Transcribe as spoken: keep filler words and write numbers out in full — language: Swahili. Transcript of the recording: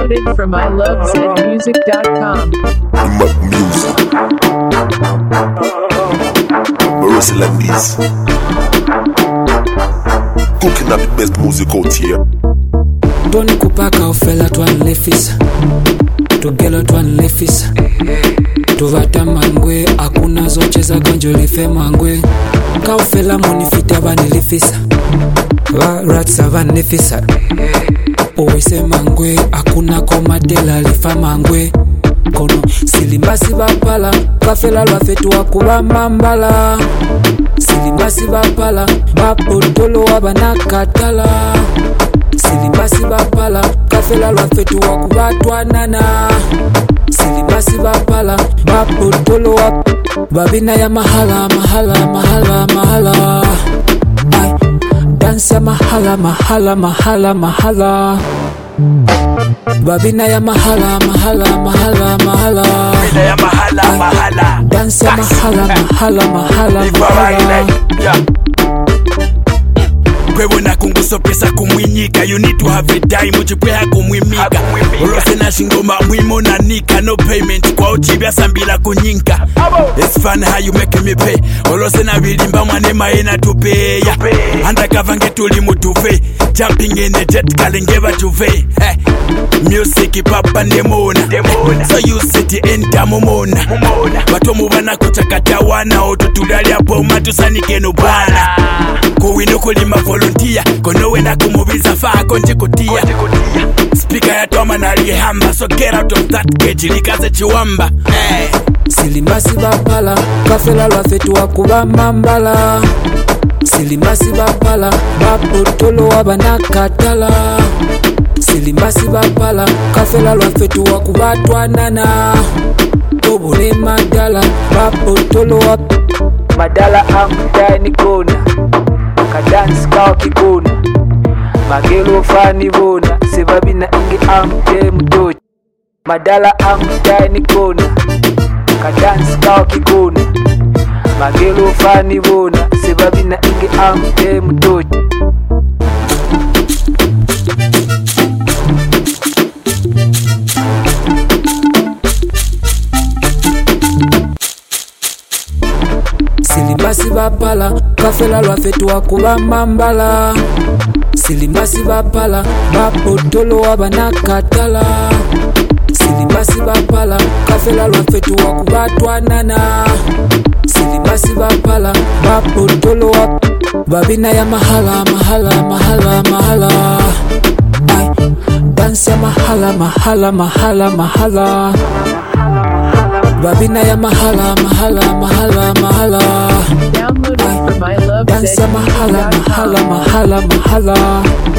Downloaded from I love zed music dot com. Music. Marissa Landis. Cooking up the best music out here. Tony kupaka ofela twanlefisa tugelo twanlefisa tuvata mangwe akuna zocheza ganjo life mangwe ka ofela monifita banilifisa va ratsa vanifisa owese mangwe akuna komadela lifa mangwe kono silimbasi bapala kafela lwafetu wakuba mambala silimbasi bapala bapotolo wabanakatala silimbasi bapala kafela lwafetu wakubatwanana silimbasi bapala bapotolo wa babina ya mahala mahala mahala mahala ay dansa mahala mahala mahala mahala babina ya mahala mahala mahala mahala babina ya mahala mahala dansa mahala mahala mahala mahala kwebona kungusopesa kumwinyika you need to have a time uchipweha kumwimika olose na shingoma mwimo na nika no payment kwa uchibia sambila kunyinka it's fun how you make me pay olose na bilimba mwane maena tupeya undercover ngetuli mutuve jumping in a jet kalengeva tuve hey. Music papa ndemona so you city enter mumona bato mubana kuchakata wana otutulali hapo matusanike no bwana kuwino kulima volunteer kono wena kumubiza fa konje kutia speaker ya toma na lihamba so get out of that cage likaze chiwamba hey. Silimbasi bapala kafela lwafetu wakuba mambala silimbasi bapala bapotolo wabanakatala silimbasi bapala kafela lwafetu wakubatwanana tobole madala bapotolo wa madala amudani kona kadansi kawa kikona magelo fani bona sebabina inge amte mtochi madala amudani kona kadansi kawa kikona magelo fani bona sebabina inge amte mtochi silimbasi bapala kafela lwafetu wakuba mambala silimbasi bapala bapotolo wabanakatala silimbasi bapala kafela lwafetu wakubatwanana silimbasi bapala bapotolo wa babina ya mahala mahala mahala mahala ay dansa mahala mahala mahala mahala babina ya mahala mahala mahala mahala Downloaded from I love zed dansa music mahala dot com. mahala mahala mahala